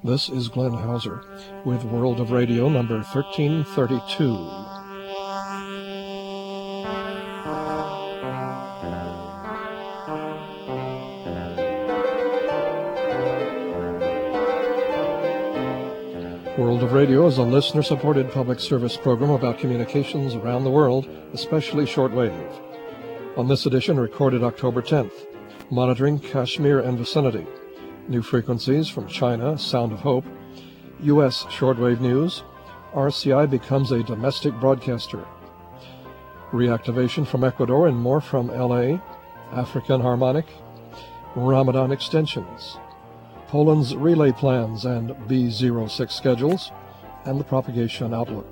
This is Glenn Hauser with World of Radio number 1332. World of Radio is a listener-supported public service program about communications around the world, especially shortwave. On this edition, recorded October 10th, monitoring Kashmir and vicinity. New frequencies from China, Sound of Hope, U.S. shortwave news, RCI becomes a domestic broadcaster, reactivation from Ecuador and more from L.A., African harmonic, Ramadan extensions, Poland's relay plans and B06 schedules, and the propagation outlook.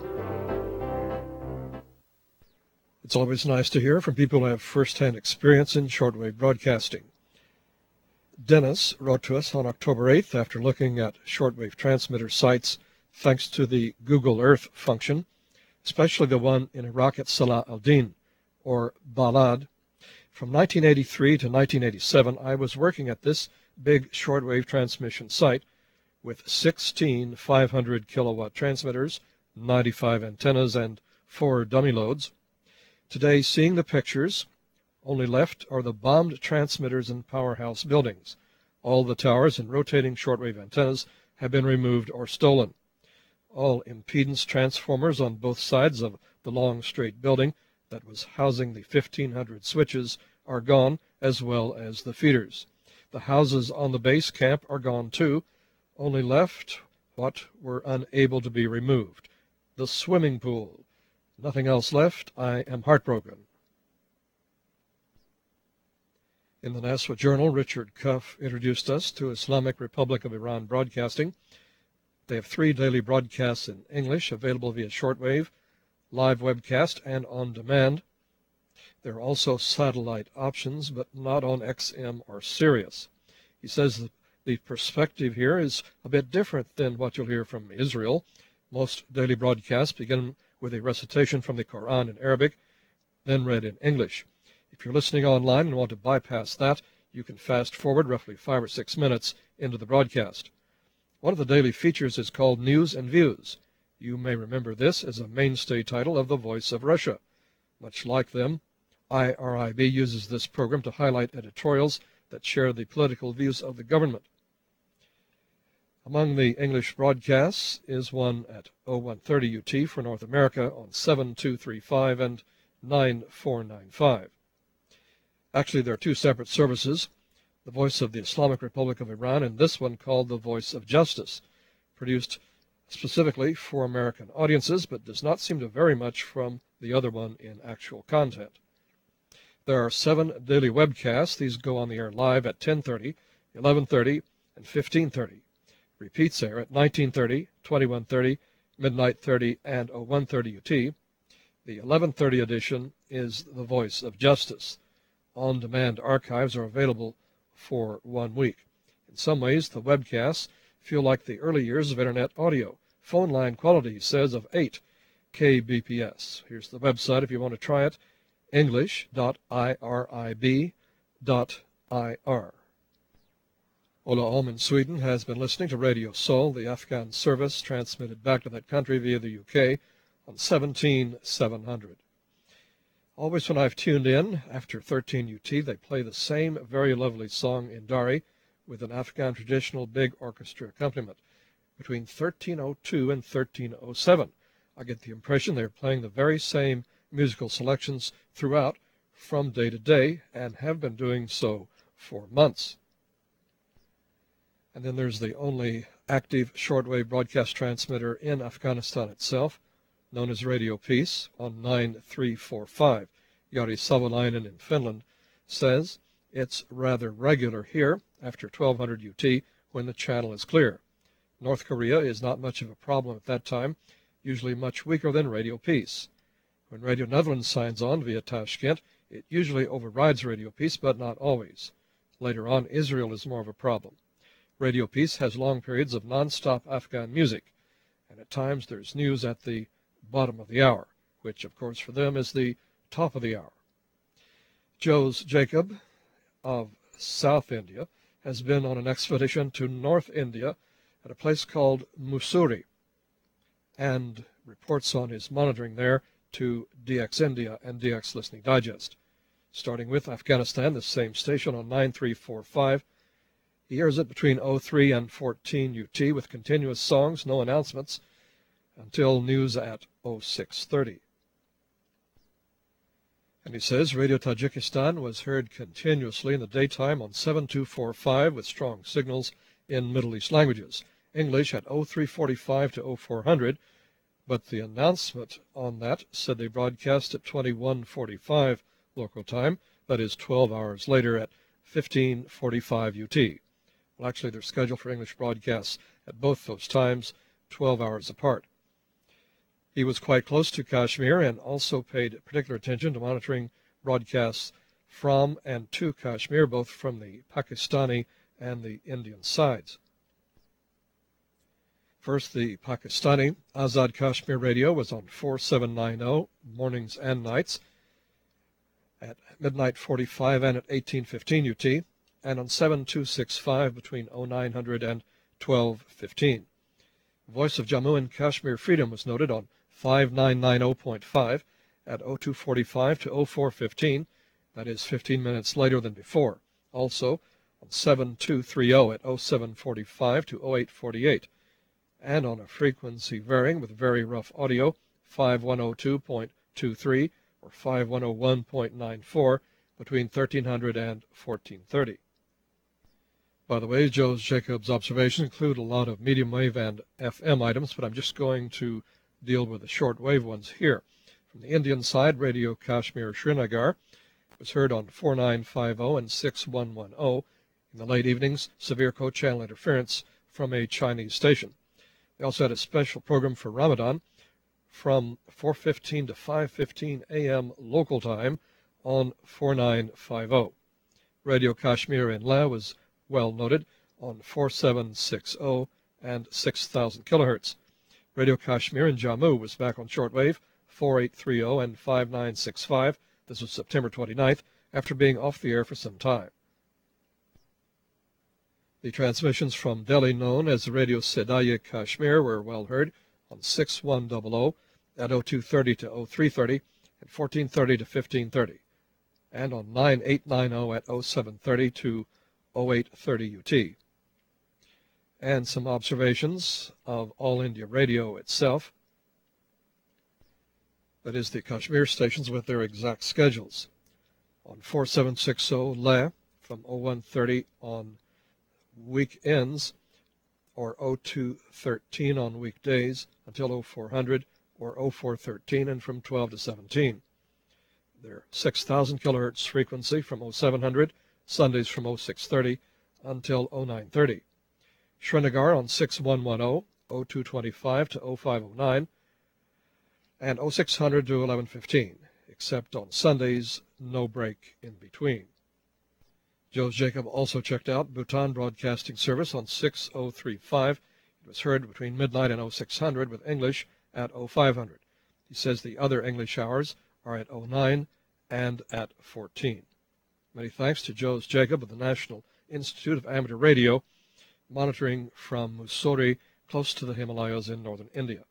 It's always nice to hear from people who have first-hand experience in shortwave broadcasting. Dennis wrote to us on October 8th after looking at shortwave transmitter sites thanks to the Google Earth function, especially the one in Iraq at Salah al-Din, or Balad. From 1983 to 1987, I was working at this big shortwave transmission site with 16 500-kilowatt transmitters, 95 antennas, and 4 dummy loads. Today, seeing the pictures, only left are the bombed transmitters and powerhouse buildings. All the towers and rotating shortwave antennas have been removed or stolen. All impedance transformers on both sides of the long straight building that was housing the 1,500 switches are gone, as well as the feeders. The houses on the base camp are gone too. Only left what were unable to be removed: the swimming pool. Nothing else left. I am heartbroken. In the Naswa Journal, Richard Cuff introduced us to Islamic Republic of Iran Broadcasting. They have 3 daily broadcasts in English available via shortwave, live webcast, and on demand. There are also satellite options, but not on XM or Sirius. He says that the perspective here is a bit different than what you'll hear from Israel. Most daily broadcasts begin with a recitation from the Quran in Arabic, then read in English. If you're listening online and want to bypass that, you can fast forward roughly 5 or 6 minutes into the broadcast. One of the daily features is called News and Views. You may remember this as a mainstay title of the Voice of Russia. Much like them, IRIB uses this program to highlight editorials that share the political views of the government. Among the English broadcasts is one at 0130 UT for North America on 7235 and 9495. Actually, there are 2 separate services, the Voice of the Islamic Republic of Iran and this one called the Voice of Justice, produced specifically for American audiences, but does not seem to vary much from the other one in actual content. There are 7 daily webcasts. These go on the air live at 10:30, 11:30, and 15:30. Repeats air at 19:30, 21:30, midnight 30, and 0130 UT. The 11:30 edition is the Voice of Justice. On-demand archives are available for 1 week. In some ways, the webcasts feel like the early years of Internet audio. Phone line quality, he says, of 8 kbps. Here's the website if you want to try it, english.irib.ir. Ola Om in Sweden has been listening to Radio Seoul, the Afghan service transmitted back to that country via the UK on 17700. Always when I've tuned in, after 13 UT, they play the same very lovely song in Dari with an Afghan traditional big orchestra accompaniment. Between 1302 and 1307, I get the impression they're playing the very same musical selections throughout from day to day and have been doing so for months. And then there's the only active shortwave broadcast transmitter in Afghanistan itself, known as Radio Peace, on 9345. Jari Savolainen in Finland says it's rather regular here after 1200 UT when the channel is clear. North Korea is not much of a problem at that time, usually much weaker than Radio Peace. When Radio Netherlands signs on via Tashkent, it usually overrides Radio Peace, but not always. Later on, Israel is more of a problem. Radio Peace has long periods of non-stop Afghan music, and at times there's news at the bottom of the hour, which, of course, for them is the top of the hour. Jose Jacob of South India has been on an expedition to North India at a place called Mussoorie, and reports on his monitoring there to DX India and DX Listening Digest. Starting with Afghanistan, the same station on 9345. He hears it between 03 and 14 UT with continuous songs, no announcements, until news at 0630. And he says Radio Tajikistan was heard continuously in the daytime on 7245 with strong signals in Middle East languages. English at 0345 to 0400, but the announcement on that said they broadcast at 2145 local time, that is 12 hours later at 1545 UT. Well, actually, they're scheduled for English broadcasts at both those times, 12 hours apart. He was quite close to Kashmir and also paid particular attention to monitoring broadcasts from and to Kashmir, both from the Pakistani and the Indian sides. First, the Pakistani Azad Kashmir radio was on 4790 mornings and nights at midnight 45 and at 1815 UT, and on 7265 between 0900 and 1215. Voice of Jammu and Kashmir Freedom was noted on 5990.5 at 0245 to 0415, that is 15 minutes later than before. Also on 7230 at 0745 to 0848, and on a frequency varying with very rough audio, 5102.23 or 5101.94 between 1300 and 1430. By the way, Joe Jacobs' observations include a lot of medium wave and FM items, but I'm just going to deal with the short wave ones here. From the Indian side, Radio Kashmir Srinagar was heard on 4950 and 6110. In the late evenings, severe co-channel interference from a Chinese station. They also had a special program for Ramadan from 4:15 to 5:15 a.m. local time on 4950. Radio Kashmir in Leh was well noted on 4760 and 6000 kilohertz. Radio Kashmir in Jammu was back on shortwave 4830 and 5965. This was September 29th, after being off the air for some time. The transmissions from Delhi, known as Radio Sedaya Kashmir, were well heard on 6100 at 0230 to 0330 and 1430 to 1530, and on 9890 at 0730 to 0830 UT. And some observations of All India Radio itself, that is the Kashmir stations with their exact schedules. On 4760 Leh from 0130 on weekends, or 0213 on weekdays until 0400, or 0413 and from 12 to 17. Their 6000 kilohertz frequency from 0700, Sundays from 0630 until 0930. Srinagar on 6110, 0225 to 0509, and 0600 to 1115, except on Sundays, no break in between. Joe Jacob also checked out Bhutan Broadcasting Service on 6035. It was heard between midnight and 0600 with English at 0500. He says the other English hours are at 09 and at 14. Many thanks to Joe Jacob of the National Institute of Amateur Radio, monitoring from Mussoorie, close to the Himalayas in northern India.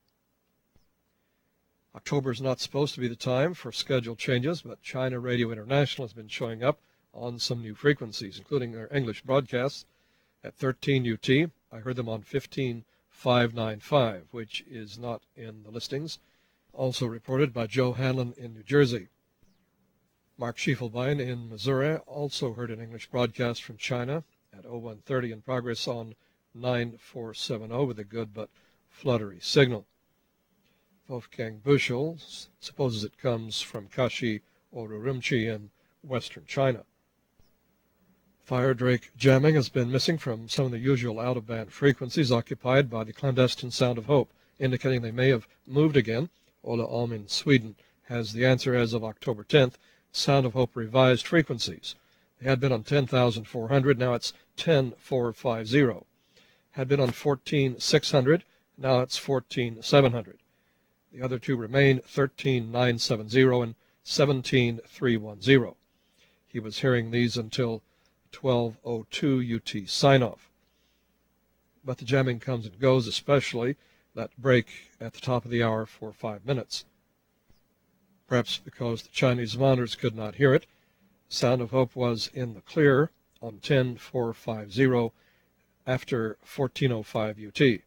October is not supposed to be the time for schedule changes, but China Radio International has been showing up on some new frequencies, including their English broadcasts at 13 UT. I heard them on 15595, which is not in the listings. Also reported by Joe Hanlon in New Jersey. Mark Schiefelbein in Missouri also heard an English broadcast from China at 0130 in progress on 9470 with a good but fluttery signal. Wolfgang Bushel supposes it comes from Kashi or Urumqi in western China. Fire Drake jamming has been missing from some of the usual out-of-band frequencies occupied by the clandestine Sound of Hope, indicating they may have moved again. Ola Alm in Sweden has the answer as of October 10th, Sound of Hope revised frequencies. They had been on 10,400, now it's 10,450. Had been on 14,600, now it's 14,700. The other two remain 13,970 and 17,310. He was hearing these until 12:02 UT sign-off. but the jamming comes and goes, especially that break at the top of the hour for 5 minutes. Perhaps because the Chinese monitors could not hear it, Sound of Hope was in the clear on 10450 after 1405 UT.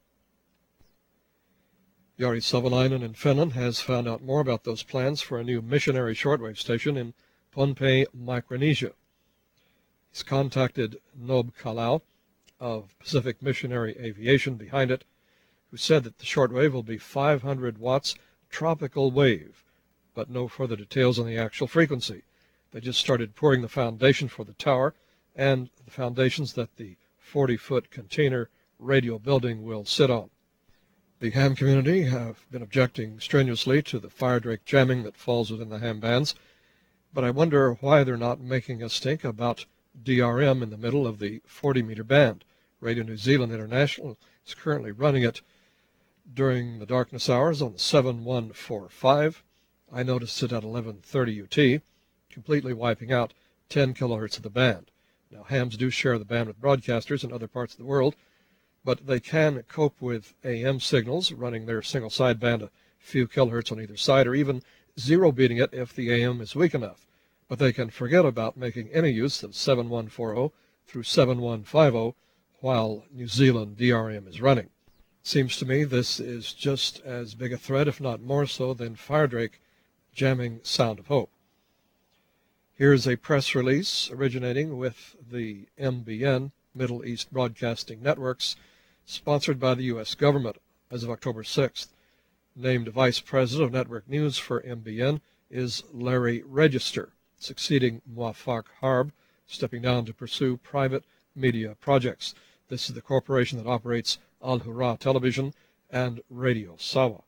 Jari Savolainen in Finland has found out more about those plans for a new missionary shortwave station in Pohnpei, Micronesia. He's contacted Nob Kalau of Pacific Missionary Aviation behind it, who said that the shortwave will be 500 watts tropical wave, but no further details on the actual frequency. They just started pouring the foundation for the tower and the foundations that the 40-foot container radio building will sit on. The ham community have been objecting strenuously to the Firedrake jamming that falls within the ham bands, but I wonder why they're not making a stink about DRM in the middle of the 40-meter band. Radio New Zealand International is currently running it during the darkness hours on the 7145. I noticed it at 11:30 UT, completely wiping out 10 kilohertz of the band. Now, hams do share the band with broadcasters in other parts of the world, but they can cope with AM signals, running their single sideband a few kilohertz on either side, or even zero beating it if the AM is weak enough. But they can forget about making any use of 7140 through 7150 while New Zealand DRM is running. Seems to me this is just as big a threat, if not more so, than Firedrake jamming Sound of Hope. Here's a press release originating with the MBN, Middle East Broadcasting Networks, sponsored by the U.S. government as of October 6th. Named Vice President of Network News for MBN is Larry Register, succeeding Muafak Harb, stepping down to pursue private media projects. This is the corporation that operates Al Hurra Television and Radio Sawa.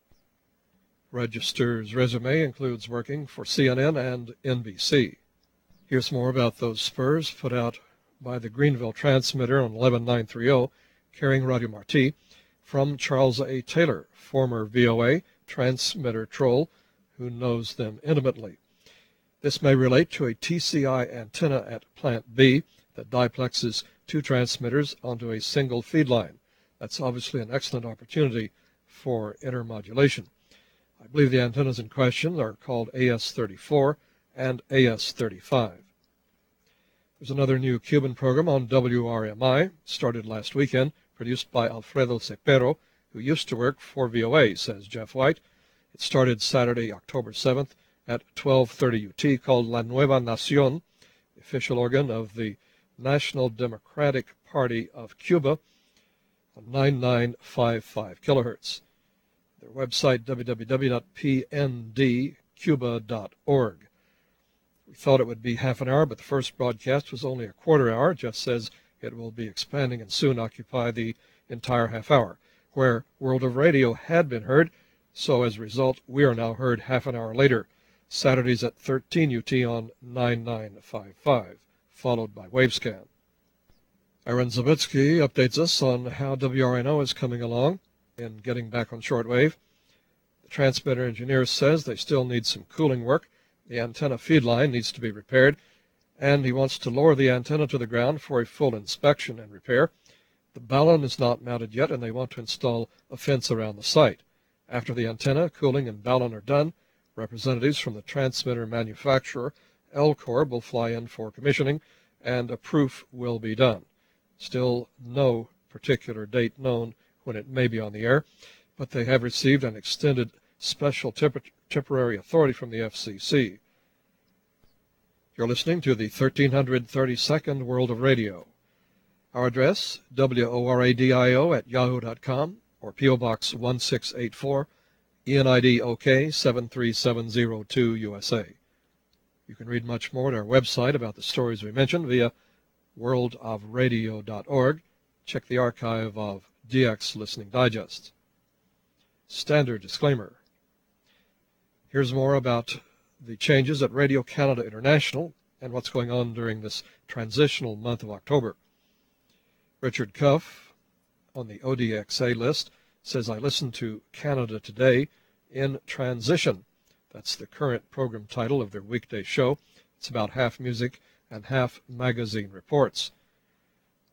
Register's resume includes working for CNN and NBC. Here's more about those spurs put out by the Greenville transmitter on 11930, carrying Radio Marti, from Charles A. Taylor, former VOA transmitter troll who knows them intimately. This may relate to a TCI antenna at Plant B that diplexes two transmitters onto a single feed line. That's obviously an excellent opportunity for intermodulation. I believe the antennas in question are called AS-34 and AS-35. There's another new Cuban program on WRMI, started last weekend, produced by Alfredo Cepero, who used to work for VOA, says Jeff White. It started Saturday, October 7th at 12:30 UT, called La Nueva Nación, the official organ of the National Democratic Party of Cuba, on 9955 kilohertz. Their website, www.pndcuba.org. We thought it would be half an hour, but the first broadcast was only a quarter hour. Jeff says it will be expanding and soon occupy the entire half hour, where World of Radio had been heard, so as a result, we are now heard half an hour later, Saturdays at 13 UT on 9955, followed by Wavescan. Aaron Zabitsky updates us on how WRNO is coming along in getting back on shortwave. The transmitter engineer says they still need some cooling work. The antenna feed line needs to be repaired, and he wants to lower the antenna to the ground for a full inspection and repair. The balun is not mounted yet, and they want to install a fence around the site. After the antenna, cooling, and balun are done, representatives from the transmitter manufacturer, Elcor, will fly in for commissioning, and a proof will be done. Still no particular date known when it may be on the air, but they have received an extended special temporary authority from the FCC. You're listening to the 1332nd World of Radio. Our address, WORADIO@yahoo.com, or P.O. Box 1684, ENID OK 73702 USA. You can read much more at our website about the stories we mentioned via worldofradio.org. Check the archive of DX Listening Digests. Standard disclaimer. Here's more about the changes at Radio Canada International and what's going on during this transitional month of October. Richard Cuff, on the ODXA list, says, I listened to Canada Today in Transition. That's the current program title of their weekday show. It's about half music and half magazine reports.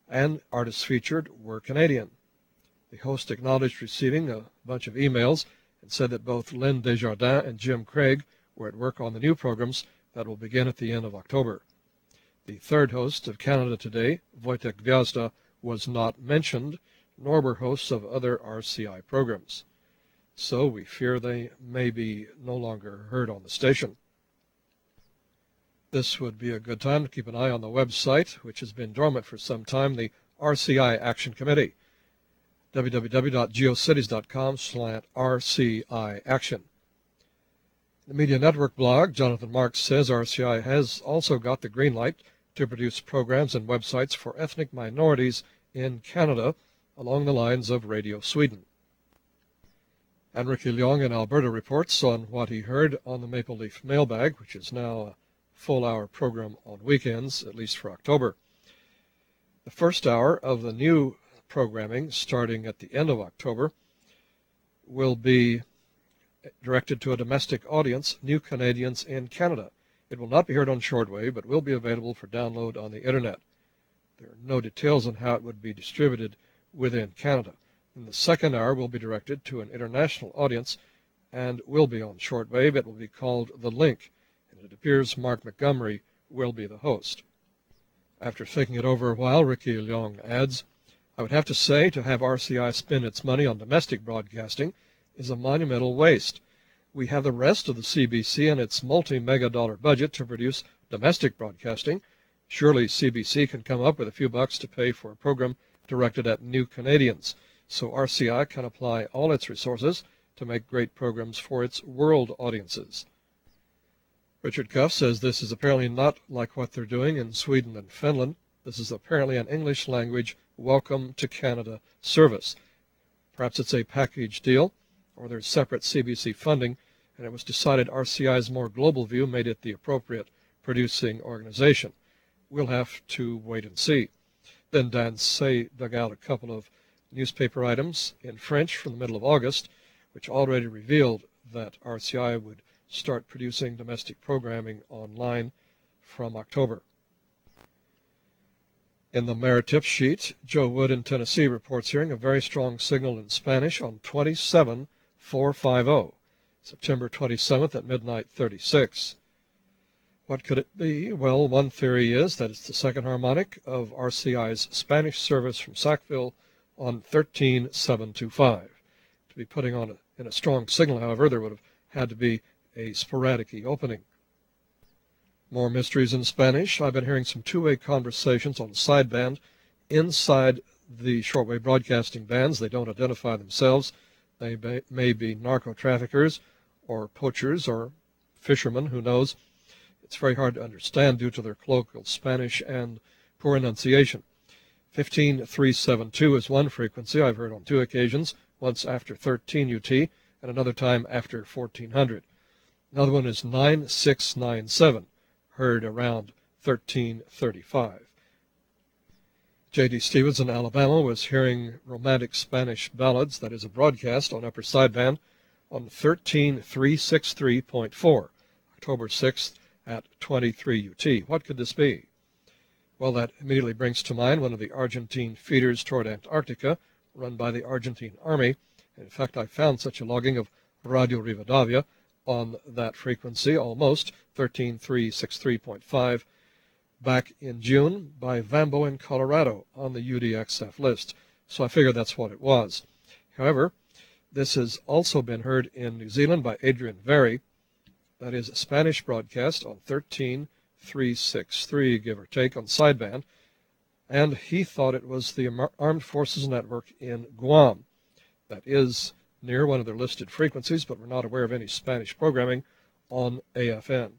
and artists featured were Canadian. The host acknowledged receiving a bunch of emails and said that both Lynn Desjardins and Jim Craig were at work on the new programs that will begin at the end of October. The third host of Canada Today, Wojtek Gwiazda, was not mentioned, nor were hosts of other RCI programs. So we fear they may be no longer heard on the station. This would be a good time to keep an eye on the website, which has been dormant for some time, the RCI Action Committee, www.geocities.com/RCI Action. The Media Network blog, Jonathan Marks says RCI has also got the green light to produce programs and websites for ethnic minorities in Canada along the lines of Radio Sweden. And Ricky Leong in Alberta reports on what he heard on the Maple Leaf Mailbag, which is now a full-hour program on weekends, at least for October. The first hour of the new programming, starting at the end of October, will be directed to a domestic audience, new Canadians in Canada. It will not be heard on shortwave, but will be available for download on the Internet. There are no details on how it would be distributed within Canada. And the second hour will be directed to an international audience and will be on shortwave. It will be called The Link, and it appears Mark Montgomery will be the host. After thinking it over a while, Ricky Leong adds, I would have to say to have RCI spend its money on domestic broadcasting is a monumental waste. We have the rest of the CBC and its multi-mega dollar budget to produce domestic broadcasting. Surely CBC can come up with a few bucks to pay for a program directed at new Canadians, so RCI can apply all its resources to make great programs for its world audiences. Richard Cuff says this is apparently not like what they're doing in Sweden and Finland. This is apparently an English language Welcome to Canada service. Perhaps it's a package deal, or there's separate CBC funding, and it was decided RCI's more global view made it the appropriate producing organization. We'll have to wait and see. Then Dan Say dug out a couple of newspaper items in French from the middle of August, which already revealed that RCI would start producing domestic programming online from October. In the Maritip sheet, Joe Wood in Tennessee reports hearing a very strong signal in Spanish on 27450, September 27th at midnight 36. What could it be? Well, one theory is that it's the second harmonic of RCI's Spanish service from Sackville on 13725. To be putting on in a strong signal, however, there would have had to be a sporadic opening. More mysteries in Spanish. I've been hearing some two-way conversations on sideband inside the shortwave broadcasting bands. They don't identify themselves. They may be narco-traffickers or poachers or fishermen, who knows. It's very hard to understand due to their colloquial Spanish and poor enunciation. 15372 is one frequency I've heard on two occasions, once after 13 UT and another time after 1400. Another one is 9697. Heard around 1335. J.D. Stevens in Alabama was hearing romantic Spanish ballads, that is a broadcast on upper sideband, on 13363.4, October 6th at 23 UT. What could this be? Well, that immediately brings to mind one of the Argentine feeders toward Antarctica, run by the Argentine Army. In fact, I found such a logging of Radio Rivadavia on that frequency, almost 13363.5, back in June by Vambo in Colorado on the UDXF list. So I figured that's what it was. However, this has also been heard in New Zealand by Adrian Very. That is a Spanish broadcast on 13363, give or take, on sideband, and he thought it was the Armed Forces Network in Guam. That is near one of their listed frequencies, but we're not aware of any Spanish programming on AFN.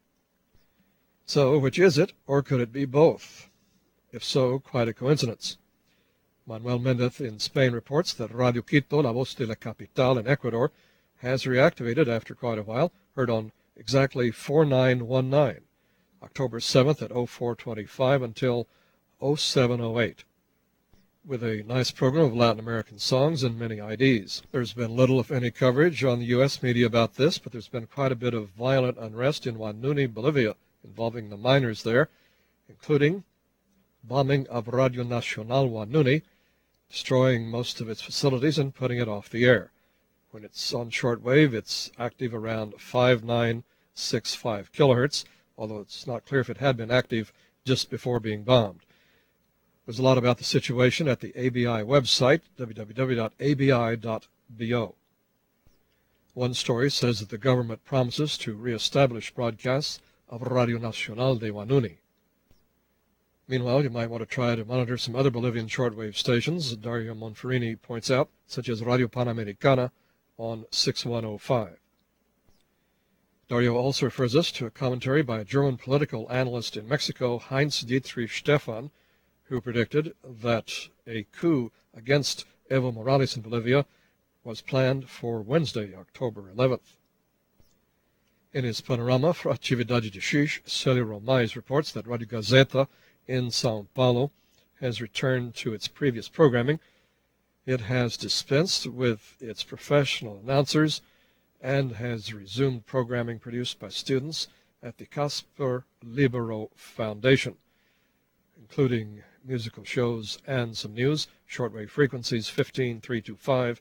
So, which is it, or could it be both? If so, quite a coincidence. Manuel Mendez in Spain reports that Radio Quito, La Voz de la Capital in Ecuador, has reactivated after quite a while, heard on exactly 4919, October 7th at 0425 until 0708. With a nice program of Latin American songs and many IDs. There's been little, if any, coverage on the U.S. media about this, but there's been quite a bit of violent unrest in Huanuni, Bolivia, involving the miners there, including bombing of Radio Nacional Wanuni, destroying most of its facilities and putting it off the air. When it's on shortwave, it's active around 5965 kilohertz, although it's not clear if it had been active just before being bombed. There's a lot about the situation at the ABI website, www.abi.bo. One story says that the government promises to reestablish broadcasts of Radio Nacional de Wanuni. Meanwhile, you might want to try to monitor some other Bolivian shortwave stations, Dario Monferrini points out, such as Radio Panamericana on 6105. Dario also refers us to a commentary by a German political analyst in Mexico, Heinz-Dietrich Stephan, who predicted that a coup against Evo Morales in Bolivia was planned for Wednesday, October 11th. In his panorama for Atividade de X, Célio Romais reports that Radio Gazeta in São Paulo has returned to its previous programming. It has dispensed with its professional announcers and has resumed programming produced by students at the Casper Libero Foundation, including musical shows and some news, shortwave frequencies 15325,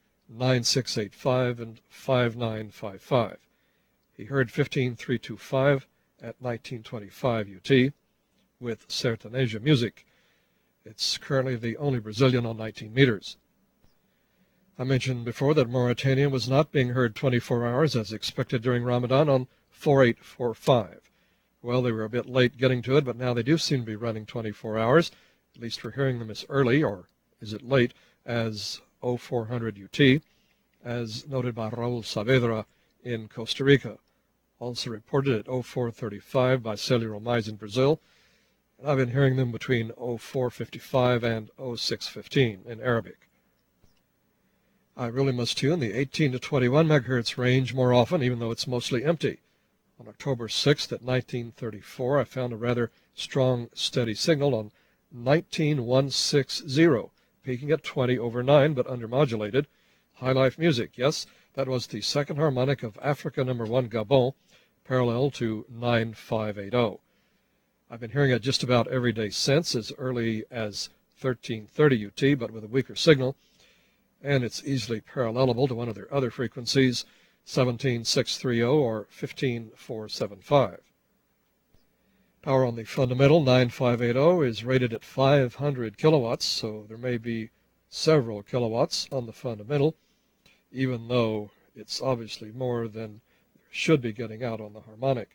9685, and 5955. He heard 15325 at 1925 UT with Sertaneja music. It's currently the only Brazilian on 19 meters. I mentioned before that Mauritania was not being heard 24 hours as expected during Ramadan on 4845. Well, they were a bit late getting to it, but now they do seem to be running 24 hours. At least we're hearing them as early, or is it late, as 0400 UT, as noted by Raul Saavedra in Costa Rica. Also reported at 0435 by Célio Romais in Brazil. And I've been hearing them between 0455 and 0615 in Arabic. I really must tune the 18 to 21 megahertz range more often, even though it's mostly empty. On October 6th at 1934, I found a rather strong, steady signal on 19160, peaking at 20 over 9, but undermodulated. High life music, yes, that was the second harmonic of Africa No. 1 Gabon, parallel to 9580. I've been hearing it just about every day since, as early as 1330 UT, but with a weaker signal, and it's easily parallelable to one of their other frequencies, 17630 or 15475. Power on the fundamental 9580 is rated at 500 kilowatts, so there may be several kilowatts on the fundamental, even though it's obviously more than should be getting out on the harmonic.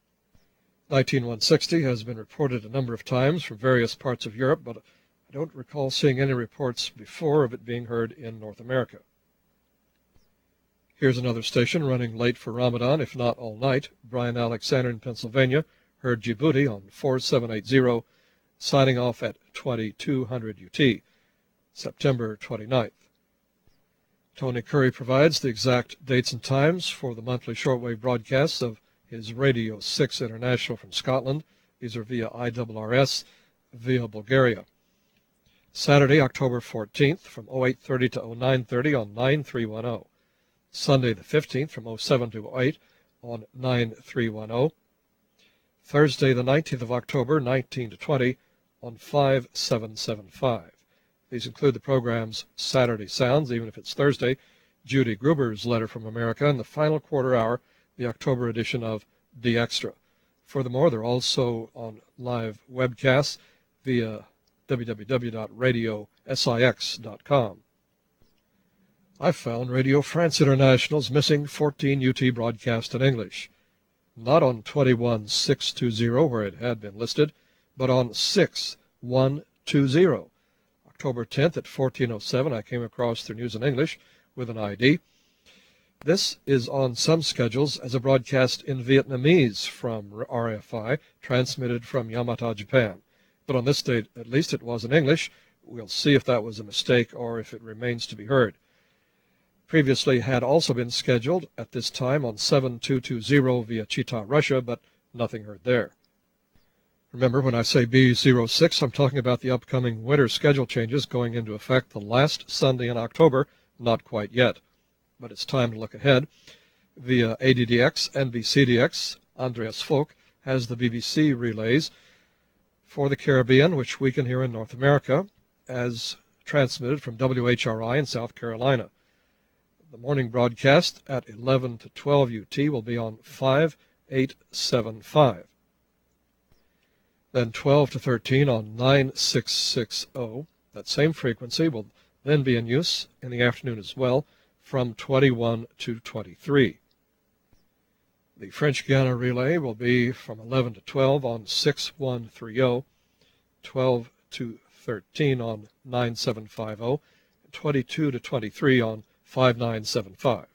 19160 has been reported a number of times from various parts of Europe, but I don't recall seeing any reports before of it being heard in North America. Here's another station running late for Ramadan, if not all night. Brian Alexander in Pennsylvania heard Djibouti on 4780, signing off at 2200 UT, September 29th. Tony Curry provides the exact dates and times for the monthly shortwave broadcasts of his Radio 6 International from Scotland. These are via IRRS, via Bulgaria. Saturday, October 14th from 0830 to 0930 on 9310. Sunday the 15th from 07 to 08 on 9310. Thursday the 19th of October, 19 to 20 on 5775. These include the program's Saturday Sounds, even if it's Thursday, Judy Gruber's Letter from America, and the final quarter hour, the October edition of The Extra. Furthermore, they're also on live webcasts via www.radiosix.com. I found Radio France International's missing 14 UT broadcast in English, not on 21620 where it had been listed, but on 6120. October 10th at 1407, I came across their news in English with an ID. This is on some schedules as a broadcast in Vietnamese from RFI, transmitted from Yamata, Japan. But on this date, at least, it was in English. We'll see if that was a mistake or if it remains to be heard. Previously had also been scheduled at this time on 7220 via Chita, Russia, but nothing heard there. Remember, when I say B06, I'm talking about the upcoming winter schedule changes going into effect the last Sunday in October, not quite yet. But it's time to look ahead. Via ADDX and VCDX, Andreas Folk has the BBC relays. For the Caribbean, which we can hear in North America, as transmitted from WHRI in South Carolina. The morning broadcast at 11 to 12 UT will be on 5875. Then 12 to 13 on 9660. That same frequency will then be in use in the afternoon as well from 21 to 23. The French Guiana relay will be from 11 to 12 on 6130, 12 to 13 on 9750, and 22 to 23 on 5975.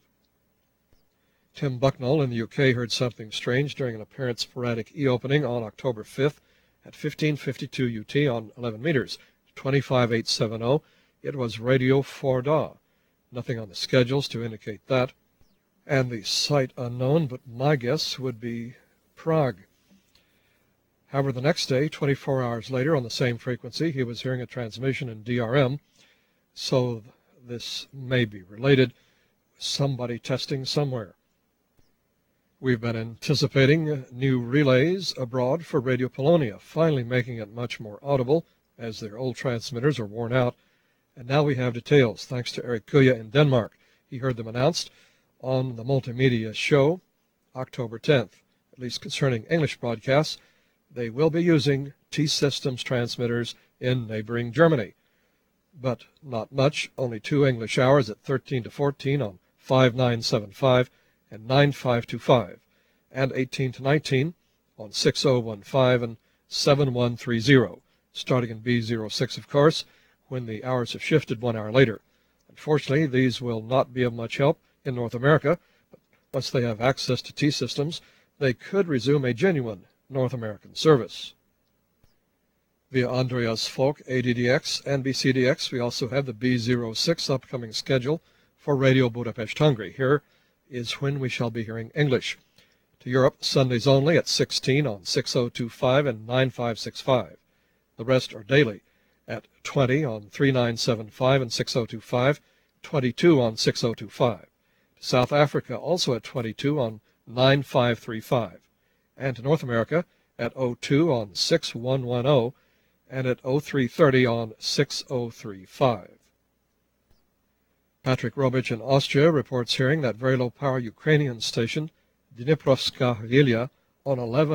Tim Bucknell in the UK heard something strange during an apparent sporadic E-opening on October 5th at 1552 UT on 11 meters, 25870. It was Radio Forda. Nothing on the schedules to indicate that. And the site unknown, but my guess would be Prague. However, the next day, 24 hours later, on the same frequency, he was hearing a transmission in DRM, so this may be related. Somebody testing somewhere. We've been anticipating new relays abroad for Radio Polonia, finally making it much more audible as their old transmitters are worn out. And now we have details, thanks to Eric Kuya in Denmark. He heard them announced on the Multimedia Show, October 10th. At least concerning English broadcasts, they will be using T-Systems transmitters in neighboring Germany. But not much, only 2 English hours at 13 to 14 on 5975 and 9525, and 18 to 19 on 6015 and 7130, starting in B06, of course, when the hours have shifted 1 hour later. Unfortunately, these will not be of much help in North America, but once they have access to T-Systems, they could resume a genuine North American service. Via Andreas Folk, ADDX, and BCDX, we also have the B06 upcoming schedule for Radio Budapest, Hungary. Here is when we shall be hearing English. To Europe, Sundays only at 16 on 6025 and 9565. The rest are daily at 20 on 3975 and 6025, 22 on 6025. To South Africa, also at 22 on 9535. And to North America at 02 on 6110 and at 0330 on 6035. Patrick Robich in Austria reports hearing that very low-power Ukrainian station Dniprovska Vilya on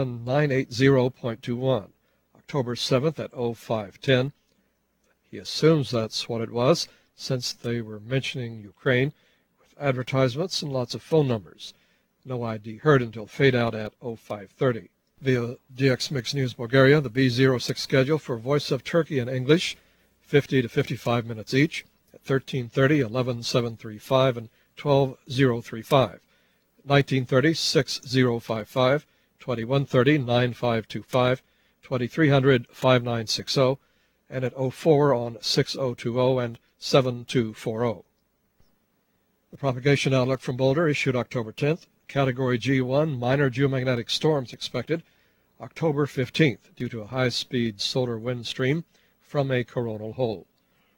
11980.21, October 7th at 0510. He assumes that's what it was, since they were mentioning Ukraine with advertisements and lots of phone numbers. No ID heard until fade-out at 0530. Via DX Mix News Bulgaria, the B06 schedule for Voice of Turkey in English, 50 to 55 minutes each, at 1330, 11735, and 12035. 1930, 6055, 2130, 9525, 2300, 5960, and at 04 on 6020 and 7240. The propagation outlook from Boulder, issued October 10th. Category G1, minor geomagnetic storms expected October 15th due to a high-speed solar wind stream from a coronal hole.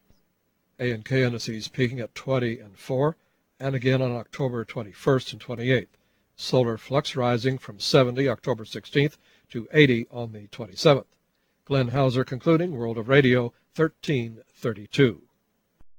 A and K indices peaking at 20 and 4, and again on October 21st and 28th. Solar flux rising from 70 October 16th to 80 on the 27th. Glenn Hauser concluding, World of Radio 1332.